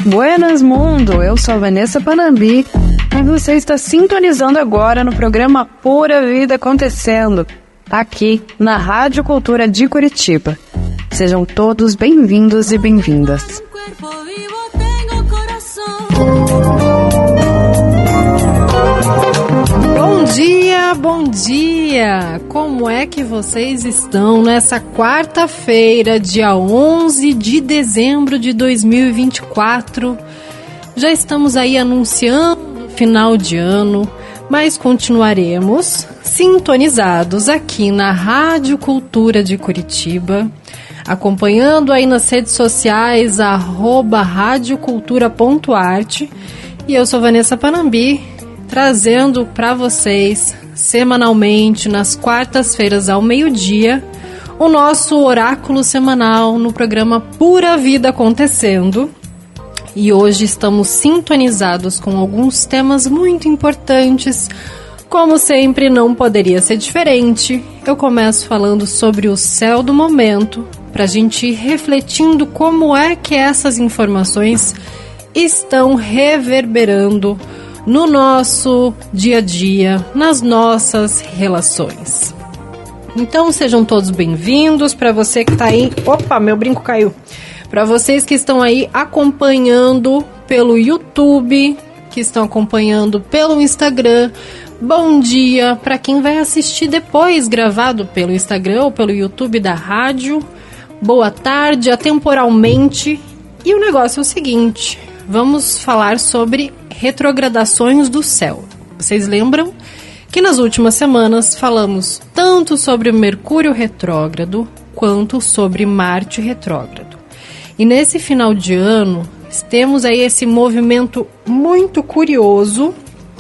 Buenas Mundo, eu sou a Vanessa Panambi e você está sintonizando agora no programa Pura Vida Acontecendo, aqui na Rádio Cultura de Curitiba. Sejam todos bem-vindos e bem-vindas. Bom dia! Como é que vocês estão nessa quarta-feira, dia 11 de dezembro de 2024? Já estamos aí anunciando final de ano, mas continuaremos sintonizados aqui na Rádio Cultura de Curitiba, acompanhando aí nas redes sociais, @radiocultura.arte. E eu sou Vanessa Panambi, trazendo para vocês semanalmente, nas quartas-feiras ao meio-dia, o nosso oráculo semanal no programa Pura Vida Acontecendo. E hoje estamos sintonizados com alguns temas muito importantes. Como sempre, não poderia ser diferente. Eu começo falando sobre o céu do momento, para a gente ir refletindo como é que essas informações estão reverberando no nosso dia a dia, nas nossas relações. Então sejam todos bem-vindos. Para você que está aí... Opa, meu brinco caiu. Para vocês que estão aí acompanhando pelo YouTube, que estão acompanhando pelo Instagram, bom dia. Para quem vai assistir depois, gravado pelo Instagram ou pelo YouTube da rádio, boa tarde, atemporalmente. E o negócio é o seguinte, vamos falar sobre retrogradações do céu. Vocês lembram que nas últimas semanas falamos tanto sobre o Mercúrio retrógrado quanto sobre Marte retrógrado. E nesse final de ano, temos aí esse movimento muito curioso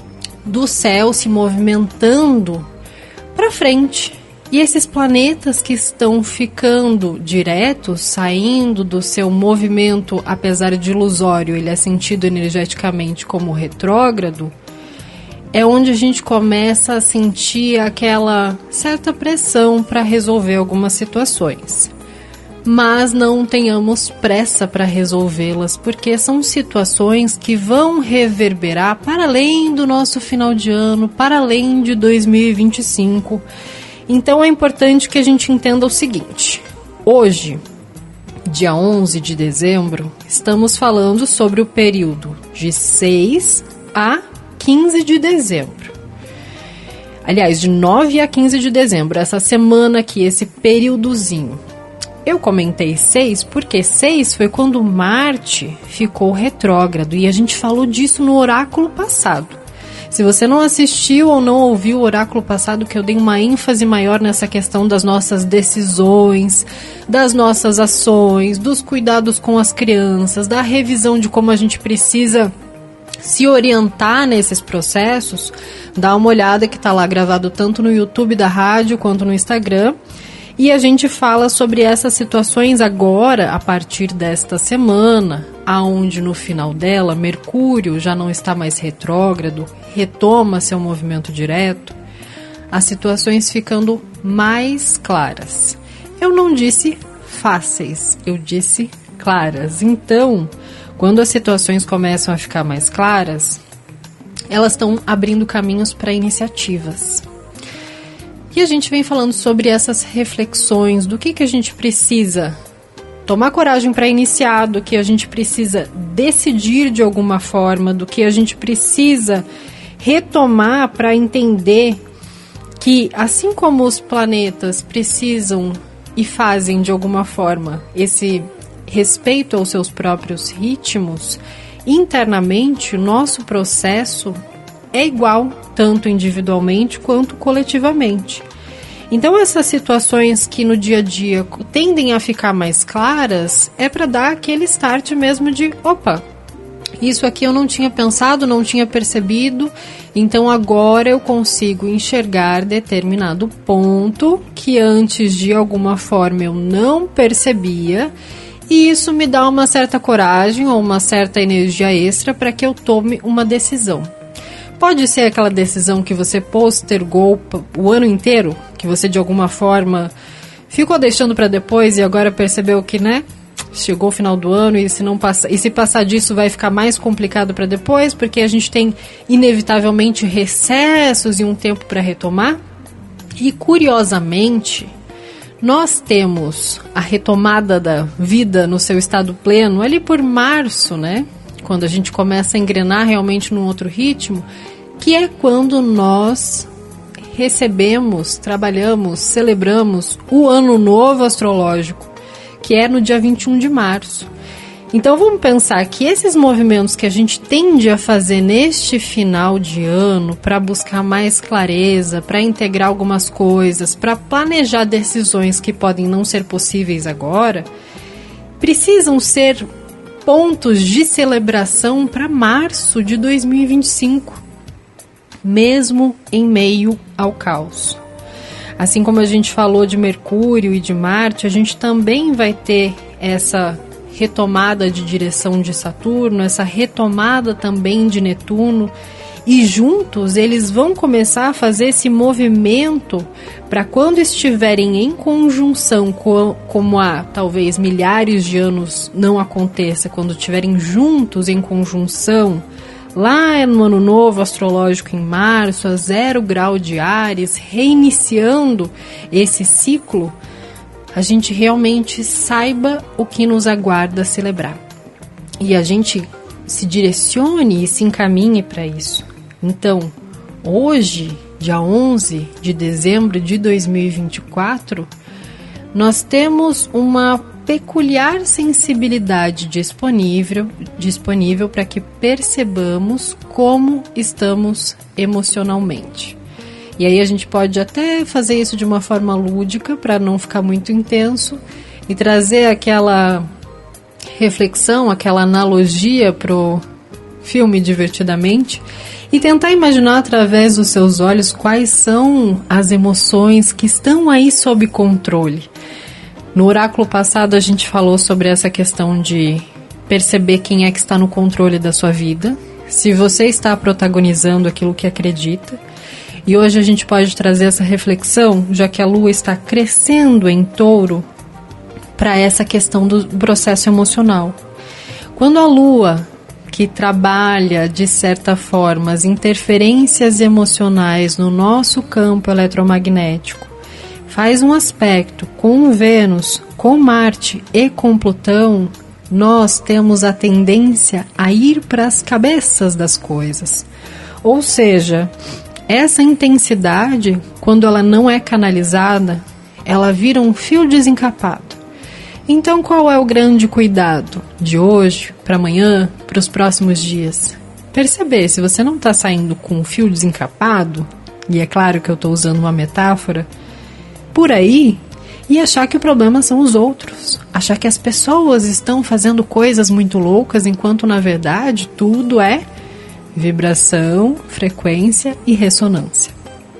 do céu se movimentando para frente. E esses planetas que estão ficando diretos, saindo do seu movimento, apesar de ilusório, ele é sentido energeticamente como retrógrado, é onde a gente começa a sentir aquela certa pressão para resolver algumas situações. Mas não tenhamos pressa para resolvê-las, porque são situações que vão reverberar para além do nosso final de ano, para além de 2025. Então é importante que a gente entenda o seguinte: hoje, dia 11 de dezembro, estamos falando sobre o período de 6 a 15 de dezembro. Aliás, de 9 a 15 de dezembro, essa semana aqui, esse períodozinho. Eu comentei 6 porque 6 foi quando Marte ficou retrógrado e a gente falou disso no oráculo passado. Se você não assistiu ou não ouviu o oráculo passado, que eu dei uma ênfase maior nessa questão das nossas decisões, das nossas ações, dos cuidados com as crianças, da revisão de como a gente precisa se orientar nesses processos, dá uma olhada que está lá gravado tanto no YouTube da rádio quanto no Instagram. E a gente fala sobre essas situações agora, a partir desta semana, aonde no final dela, Mercúrio já não está mais retrógrado, retoma seu movimento direto, as situações ficando mais claras. Eu não disse fáceis, eu disse claras. Então, quando as situações começam a ficar mais claras, elas estão abrindo caminhos para iniciativas. E a gente vem falando sobre essas reflexões, do que a gente precisa tomar coragem para iniciar, do que a gente precisa decidir de alguma forma, do que a gente precisa retomar para entender que, assim como os planetas precisam e fazem de alguma forma esse respeito aos seus próprios ritmos, internamente o nosso processo é igual, tanto individualmente quanto coletivamente. Então essas situações que no dia a dia tendem a ficar mais claras é para dar aquele start mesmo de, opa, isso aqui eu não tinha pensado, não tinha percebido, então agora eu consigo enxergar determinado ponto que antes de alguma forma eu não percebia, e isso me dá uma certa coragem ou uma certa energia extra para que eu tome uma decisão. Pode ser aquela decisão que você postergou o ano inteiro, que você de alguma forma ficou deixando para depois e agora percebeu que, né, chegou o final do ano e se passar disso vai ficar mais complicado para depois, porque a gente tem inevitavelmente recessos e um tempo para retomar. E curiosamente, nós temos a retomada da vida no seu estado pleno ali por março, né? Quando a gente começa a engrenar realmente num outro ritmo, que é quando nós recebemos, trabalhamos, celebramos o Ano Novo Astrológico, que é no dia 21 de março. Então vamos pensar que esses movimentos que a gente tende a fazer neste final de ano para buscar mais clareza, para integrar algumas coisas, para planejar decisões que podem não ser possíveis agora, precisam ser pontos de celebração para março de 2025, mesmo em meio ao caos. Assim como a gente falou de Mercúrio e de Marte, a gente também vai ter essa retomada de direção de Saturno, essa retomada também de Netuno, e juntos eles vão começar a fazer esse movimento para quando estiverem em conjunção, como há talvez milhares de anos não aconteça, quando estiverem juntos em conjunção, lá no Ano Novo Astrológico em março, a 0 grau de Áries, reiniciando esse ciclo, a gente realmente saiba o que nos aguarda celebrar. E a gente se direcione e se encaminhe para isso. Então, hoje, dia 11 de dezembro de 2024, nós temos uma peculiar sensibilidade disponível para que percebamos como estamos emocionalmente. E aí a gente pode até fazer isso de uma forma lúdica para não ficar muito intenso e trazer aquela reflexão, aquela analogia pro filme Divertidamente e tentar imaginar através dos seus olhos quais são as emoções que estão aí sob controle. No oráculo passado a gente falou sobre essa questão de perceber quem é que está no controle da sua vida, se você está protagonizando aquilo que acredita. E hoje a gente pode trazer essa reflexão, já que a Lua está crescendo em Touro, para essa questão do processo emocional. Quando a Lua, que trabalha, de certa forma, as interferências emocionais no nosso campo eletromagnético, faz um aspecto com Vênus, com Marte e com Plutão, nós temos a tendência a ir para as cabeças das coisas. Ou seja, essa intensidade, quando ela não é canalizada, ela vira um fio desencapado. Então, qual é o grande cuidado de hoje, para amanhã, para os próximos dias? Perceber se você não está saindo com um fio desencapado, e é claro que eu estou usando uma metáfora, por aí, e achar que o problema são os outros. Achar que as pessoas estão fazendo coisas muito loucas, enquanto, na verdade, tudo é vibração, frequência e ressonância.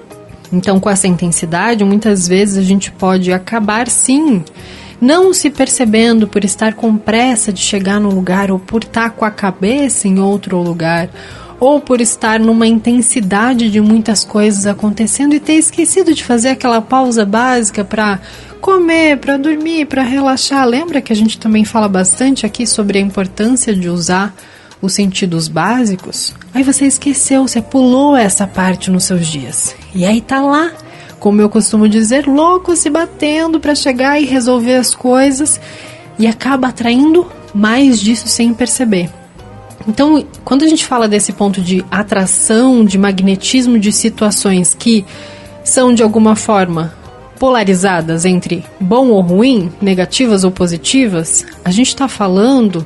Então, com essa intensidade, muitas vezes a gente pode acabar, sim, não se percebendo por estar com pressa de chegar no lugar, ou por estar com a cabeça em outro lugar, ou por estar numa intensidade de muitas coisas acontecendo e ter esquecido de fazer aquela pausa básica para comer, para dormir, para relaxar. Lembra que a gente também fala bastante aqui sobre a importância de usar os sentidos básicos? Aí você esqueceu, você pulou essa parte nos seus dias. E aí tá lá, como eu costumo dizer, louco se batendo para chegar e resolver as coisas e acaba atraindo mais disso sem perceber. Então, quando a gente fala desse ponto de atração, de magnetismo de situações que são de alguma forma polarizadas entre bom ou ruim, negativas ou positivas, a gente está falando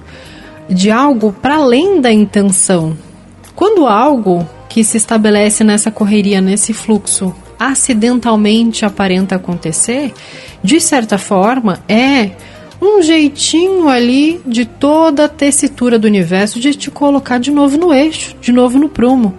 de algo para além da intenção. Quando algo que se estabelece nessa correria, nesse fluxo, acidentalmente aparenta acontecer, de certa forma é um jeitinho ali de toda a tessitura do universo de te colocar de novo no eixo, de novo no prumo.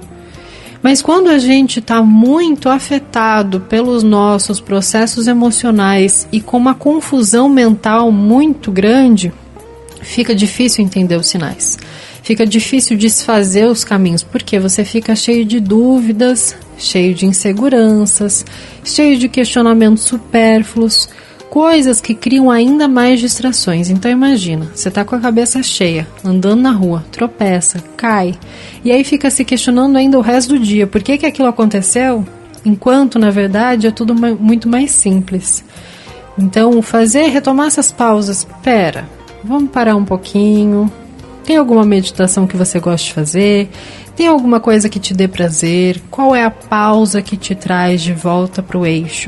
Mas quando a gente está muito afetado pelos nossos processos emocionais e com uma confusão mental muito grande, fica difícil entender os sinais. Fica difícil desfazer os caminhos, porque você fica cheio de dúvidas, cheio de inseguranças, cheio de questionamentos supérfluos. coisas que criam ainda mais distrações. Então imagina, você está com a cabeça cheia, andando na rua, tropeça, cai, e aí fica se questionando ainda o resto do dia, por que aquilo aconteceu? Enquanto, na verdade, é tudo muito mais simples. Então, retomar essas pausas. Pera, vamos parar um pouquinho. Tem alguma meditação que você gosta de fazer? Tem alguma coisa que te dê prazer? Qual é a pausa que te traz de volta para o eixo?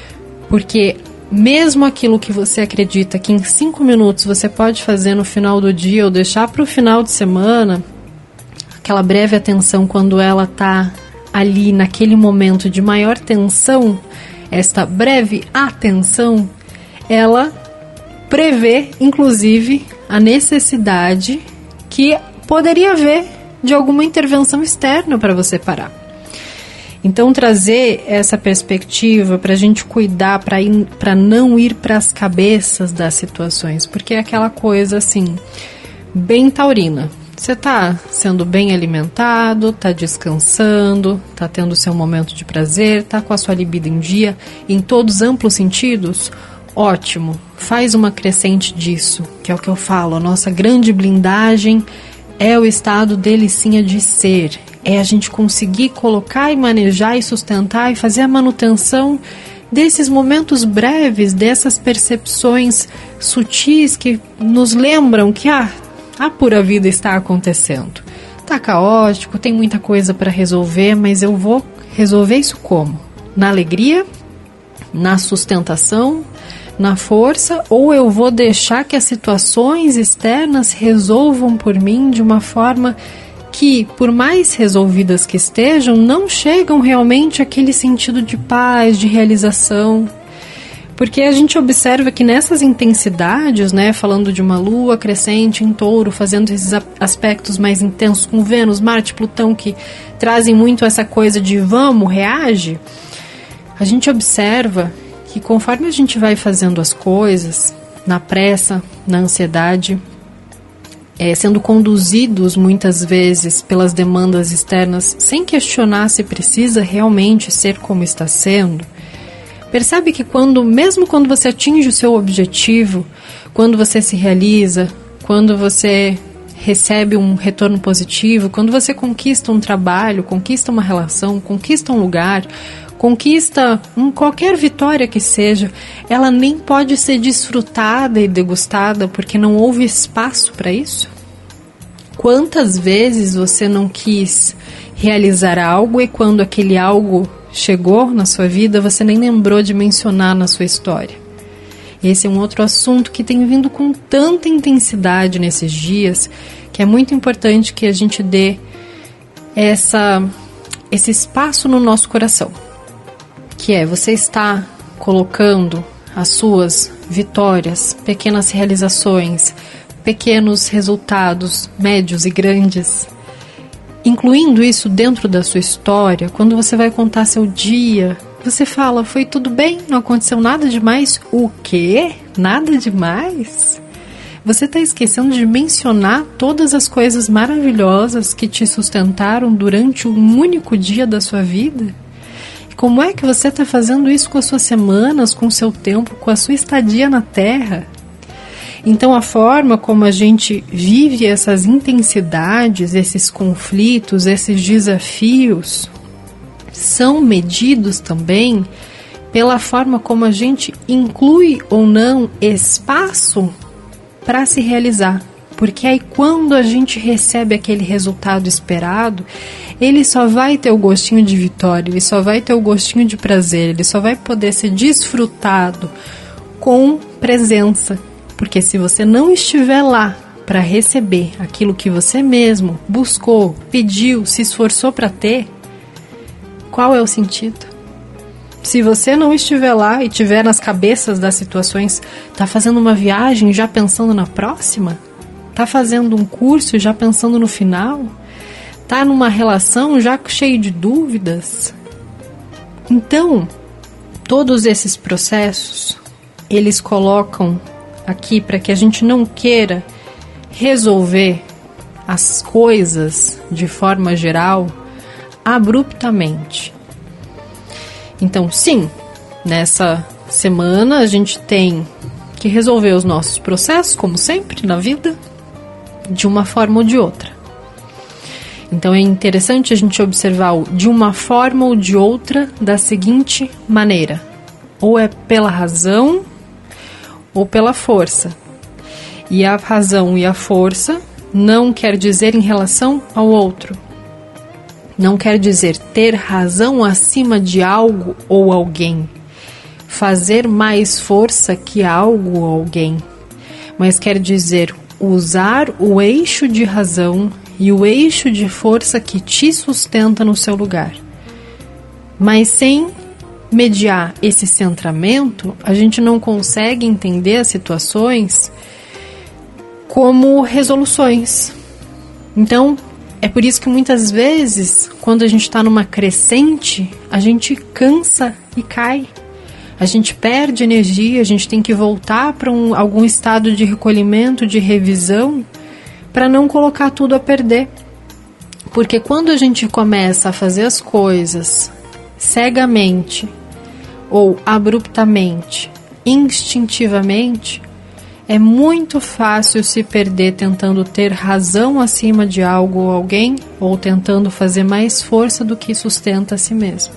Porque mesmo aquilo que você acredita que em 5 minutos você pode fazer no final do dia ou deixar para o final de semana, aquela breve atenção quando ela está ali naquele momento de maior tensão, esta breve atenção, ela prevê, inclusive, a necessidade que poderia haver de alguma intervenção externa para você parar. Então, trazer essa perspectiva para a gente cuidar, para não ir para as cabeças das situações, porque é aquela coisa assim, bem taurina. Você está sendo bem alimentado, está descansando, está tendo seu momento de prazer, está com a sua libido em dia, em todos amplos sentidos? Ótimo, faz uma crescente disso, que é o que eu falo, a nossa grande blindagem é o estado delicinha de ser, é a gente conseguir colocar e manejar e sustentar e fazer a manutenção desses momentos breves, dessas percepções sutis que nos lembram que a pura vida está acontecendo. Tá caótico, tem muita coisa para resolver, mas eu vou resolver isso como? Na alegria, na sustentação, na força, ou eu vou deixar que as situações externas resolvam por mim de uma forma que, por mais resolvidas que estejam, não chegam realmente àquele sentido de paz, de realização. Porque a gente observa que nessas intensidades, né, falando de uma lua crescente em touro, fazendo esses aspectos mais intensos com Vênus, Marte, Plutão, que trazem muito essa coisa de vamos, reage, a gente observa que conforme a gente vai fazendo as coisas, na pressa, na ansiedade, sendo conduzidos muitas vezes pelas demandas externas, sem questionar se precisa realmente ser como está sendo, percebe que mesmo quando você atinge o seu objetivo, quando você se realiza, quando você recebe um retorno positivo, quando você conquista um trabalho, conquista uma relação, conquista um lugar, conquista qualquer vitória que seja, ela nem pode ser desfrutada e degustada porque não houve espaço para isso? Quantas vezes você não quis realizar algo e quando aquele algo chegou na sua vida, você nem lembrou de mencionar na sua história? Esse é um outro assunto que tem vindo com tanta intensidade nesses dias, que é muito importante que a gente dê esse espaço no nosso coração. Que você está colocando as suas vitórias, pequenas realizações, pequenos resultados, médios e grandes, incluindo isso dentro da sua história. Quando você vai contar seu dia, você fala, foi tudo bem, não aconteceu nada demais. O quê? Nada demais? Você está esquecendo de mencionar todas as coisas maravilhosas que te sustentaram durante um único dia da sua vida? Como é que você está fazendo isso com as suas semanas, com o seu tempo, com a sua estadia na Terra? Então, a forma como a gente vive essas intensidades, esses conflitos, esses desafios, são medidos também pela forma como a gente inclui ou não espaço para se realizar. Porque aí quando a gente recebe aquele resultado esperado, ele só vai ter o gostinho de vitória, ele só vai ter o gostinho de prazer, ele só vai poder ser desfrutado com presença. Porque se você não estiver lá para receber aquilo que você mesmo buscou, pediu, se esforçou para ter, qual é o sentido? Se você não estiver lá e estiver nas cabeças das situações, está fazendo uma viagem já pensando na próxima? Está fazendo um curso já pensando no final? Está numa relação já cheio de dúvidas? Então, todos esses processos, eles colocam aqui para que a gente não queira resolver as coisas de forma geral abruptamente. Então, sim, nessa semana a gente tem que resolver os nossos processos, como sempre na vida, de uma forma ou de outra. Então é interessante a gente observar o de uma forma ou de outra da seguinte maneira: ou é pela razão ou pela força. E a razão e a força não quer dizer em relação ao outro. Não quer dizer ter razão acima de algo ou alguém, fazer mais força que algo ou alguém, mas quer dizer usar o eixo de razão e o eixo de força que te sustenta no seu lugar. Mas sem mediar esse centramento, a gente não consegue entender as situações como resoluções. Então, é por isso que muitas vezes, quando a gente está numa crescente, a gente cansa e cai. A gente perde energia, a gente tem que voltar para algum estado de recolhimento, de revisão, para não colocar tudo a perder. Porque quando a gente começa a fazer as coisas cegamente ou abruptamente, instintivamente, é muito fácil se perder tentando ter razão acima de algo ou alguém, ou tentando fazer mais força do que sustenta a si mesmo.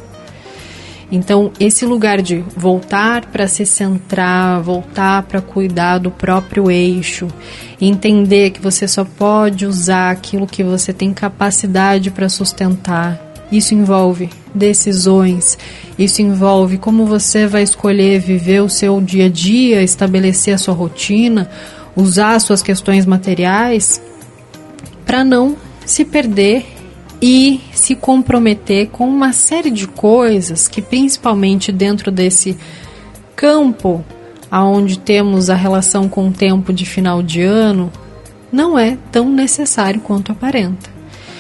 Então, esse lugar de voltar para se centrar, voltar para cuidar do próprio eixo, entender que você só pode usar aquilo que você tem capacidade para sustentar. Isso envolve decisões, isso envolve como você vai escolher viver o seu dia a dia, estabelecer a sua rotina, usar as suas questões materiais para não se perder e se comprometer com uma série de coisas que, principalmente dentro desse campo onde temos a relação com o tempo de final de ano, não é tão necessário quanto aparenta.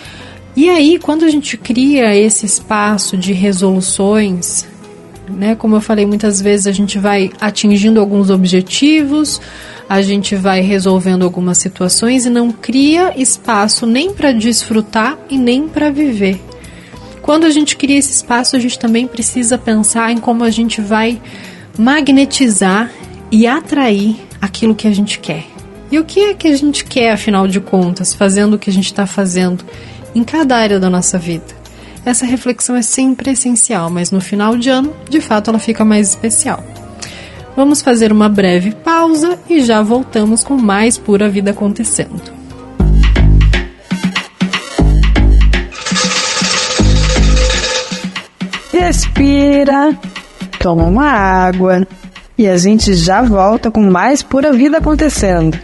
E aí, quando a gente cria esse espaço de resoluções, né, como eu falei, muitas vezes a gente vai atingindo alguns objetivos, a gente vai resolvendo algumas situações e não cria espaço nem para desfrutar e nem para viver. Quando a gente cria esse espaço, a gente também precisa pensar em como a gente vai magnetizar e atrair aquilo que a gente quer. E o que é que a gente quer, afinal de contas, fazendo o que a gente está fazendo em cada área da nossa vida? Essa reflexão é sempre essencial, mas no final de ano, de fato, ela fica mais especial. Vamos fazer uma breve pausa e já voltamos com mais Pura Vida Acontecendo. Respira, toma uma água e a gente já volta com mais Pura Vida Acontecendo.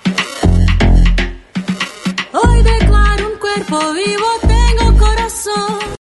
Hoy declaro un cuerpo vivo, tengo corazón.